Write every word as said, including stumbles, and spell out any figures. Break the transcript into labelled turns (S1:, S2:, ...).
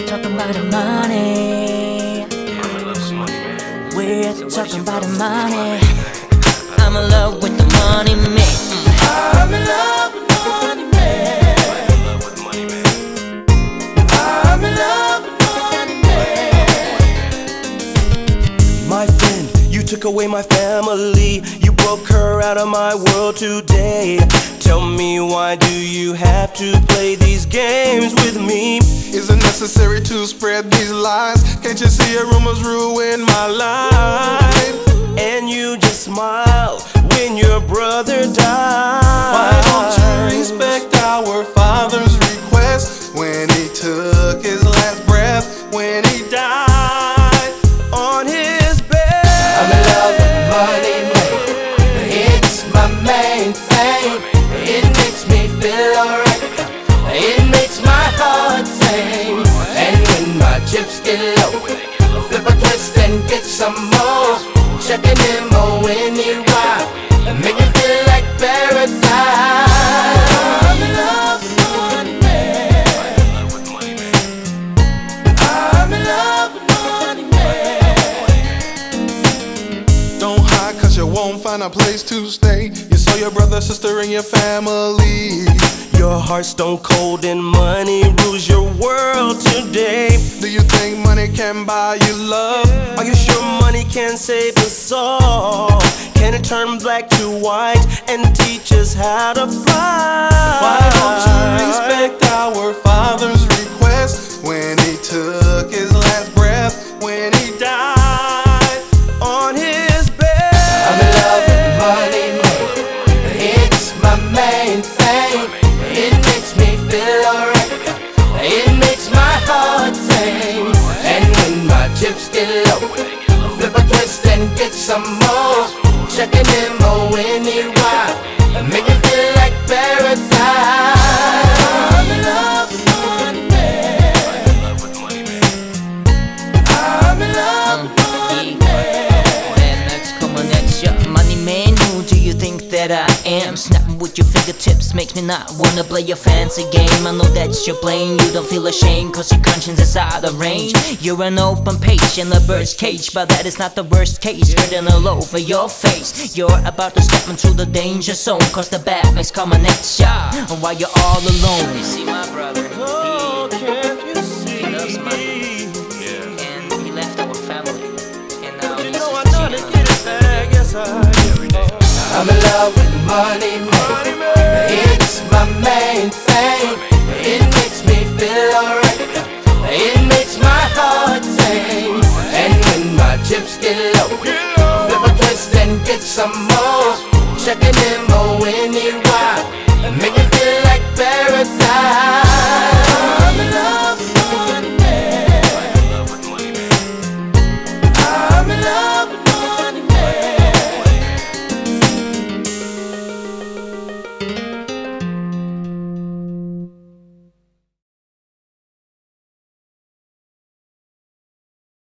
S1: talking about the money. We're talking about the money. I'm in love with the money, man.
S2: I'm in love with money, man. I'm in love with money, man.
S3: My friend, you took away my family. You broke her out of my world today. Tell me, why do you have to play these games with me?
S4: Is it necessary to spread these lies? Can't you see your rumors ruin my life?
S3: And you just smile when your brother died.
S4: Why don't you respect our father's request when he took his last breath, when he died on his bed?
S2: I'm in love with money, man. It's my main thing. It makes me feel alright. It makes my heart sing. And when my chips get low, flip a twist and get some more. Checking him on when he ride and make me feel like paradise. I'm in love with money, man. I'm in love with money, man.
S4: Don't hide, cause you won't find a place to stay. You saw your brother, sister, and your family.
S3: Your heart's stone cold and money rules your world today.
S4: Do you think money can buy you love?
S3: Are you sure money can save us all? Can it turn black to white and teach us how to fly?
S4: Why don't you respect our father's request when he took his last breath, when he died on his bed?
S2: I'm in love with money, man. It's my main thing. It makes me feel alright. It makes my heart sing. And when my chips get low, flip a twist and get some more. Checking him on when he ride and make me feel like paradise. I'm in love with money, man. I'm in love with money, man.
S1: And next, come on, next, yeah, money man. Who do you think that I am? Snapping with your fingertips makes me not wanna play your fancy game. I know that you're playing, you don't feel ashamed, cause your conscience is out of range. You're an open page in a bird's cage, but that is not the worst case. Written all over your face. You're about to step into the danger zone, cause the bad makes coming next, yeah. And while you're all alone, you see my brother, he,
S3: Oh, can't you see?
S1: he loves money, and he left our family, and now
S3: You
S1: he's
S3: know I
S1: just
S3: know to
S1: cheating on
S3: get it back, yes I do.
S2: I'm in love with money, man. It's my main thing. It makes me feel alright. It makes my heart sing. And when my chips get low, flip a twist and get some more. Checking him on when he ride and make me feel like paradise.